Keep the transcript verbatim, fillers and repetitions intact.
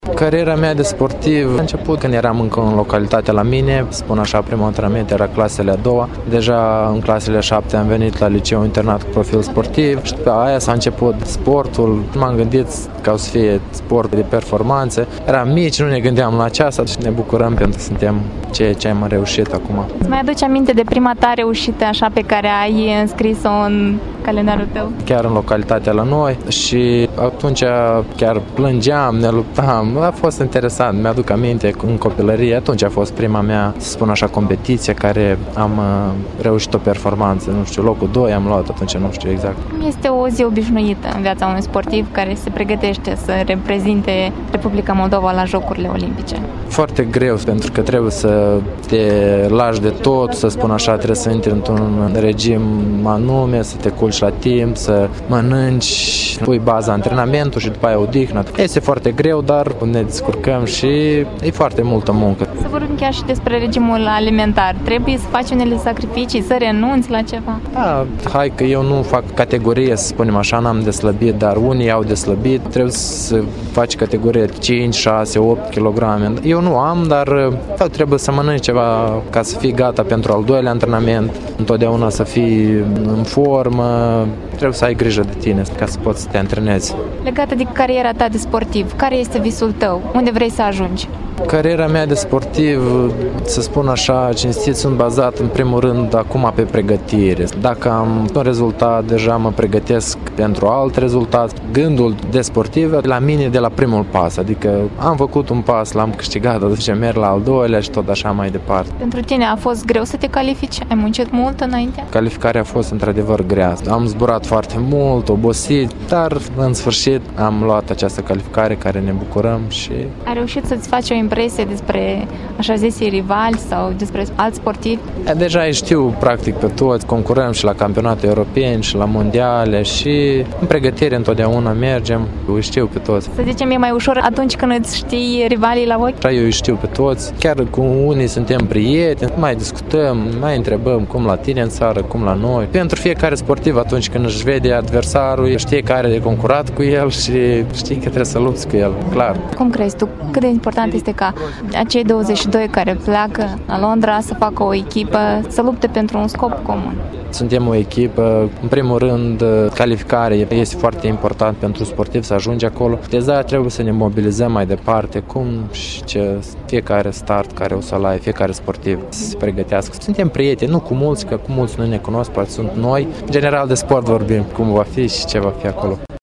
Cariera mea de sportiv a început când eram încă în localitate la mine, spun așa, primul antrenament era clasele a doua. Deja în clasele a șapte am venit la liceu internat cu profil sportiv și după aia s-a început sportul. M-am gândit ca o să fie sport de performanțe. Eram mici, nu ne gândeam la aceasta și ne bucurăm pentru că suntem ceea ce am reușit acum. Îți mai aduci aminte de prima ta reușită așa pe care ai înscris-o în calendarul tău? Chiar în localitatea la noi și atunci chiar plângeam, ne luptam. A fost interesant, mi-aduc aminte în copilărie, atunci a fost prima mea, să spun așa, competiție care am reușit o performanță, nu știu, locul doi am luat, atunci nu știu exact. Este o zi obișnuită în viața unui sportiv care se pregătește să reprezinte Republica Moldova la Jocurile Olimpice? Foarte greu, pentru că trebuie să te lași de tot, să spun așa, trebuie să intri într-un regim anume, să te culci la timp, să mănânci, pui baza antrenamentul și după aia odihnă. Este foarte greu, dar ne descurcăm și e foarte multă muncă. Să vorbim chiar și despre regimul alimentar. Trebuie să faci unele sacrificii, să renunți la ceva? Da, hai că eu nu fac categorie, să spunem așa, n-am de slăbit, dar unii au de slăbit. Trebuie să faci categorie cinci, șase, opt kilograme. Eu nu am, dar da, trebuie să mănânci ceva ca să fii gata pentru al doilea antrenament, întotdeauna să fii în formă, trebuie să ai grijă de tine ca să poți să te antrenezi. Legată de cariera ta de sportiv, care este visul tău? Unde vrei să ajungi? Cariera mea de sportiv, să spun așa, cinstit, sunt bazat în primul rând acum pe pregătire. Dacă am un rezultat, deja mă pregătesc pentru alt rezultat. Gândul de sportiv la mine de la primul pas, adică am făcut un pas, l-am câștigat, atunci merg la al doilea și tot așa mai departe. Pentru tine a fost greu să te califici? Ai muncit mult înainte? Calificarea a fost într-adevăr grea. Am zburat foarte mult, obosit, dar în sfârșit am luat această calificare care ne bucurăm și... Ai reușit să-ți faci o impresie despre așa zisii rivali sau despre alți sportivi? Deja îi știu practic pe toți, concurăm și la campionate europene și la mondiale și în pregătire întotdeauna mergem, îi știu pe toți. Să zicem, e mai ușor atunci când îți știi rivalii la ochi? Eu îi știu pe toți, chiar cu unii suntem prieteni, mai discutăm, mai întrebăm cum la tine în țară, cum la noi. Pentru fiecare sportiv atunci când își vede adversarul, știe care e de concurat cu el și știi că trebuie să lupți cu el, clar. Cum crezi tu? Cât de important este ca acei douăzeci și doi care pleacă la Londra să facă o echipă, să lupte pentru un scop comun? Suntem o echipă, în primul rând, calificare este foarte important pentru sportiv să ajunge acolo. Deja trebuie să ne mobilizăm mai departe, cum și ce fiecare start care o să-l ai, fiecare sportiv să se pregătească. Suntem prieteni, nu cu mulți, că cu mulți nu ne cunosc, poate sunt noi. În general de sport vorbim, cum va fi și ce va fi acolo.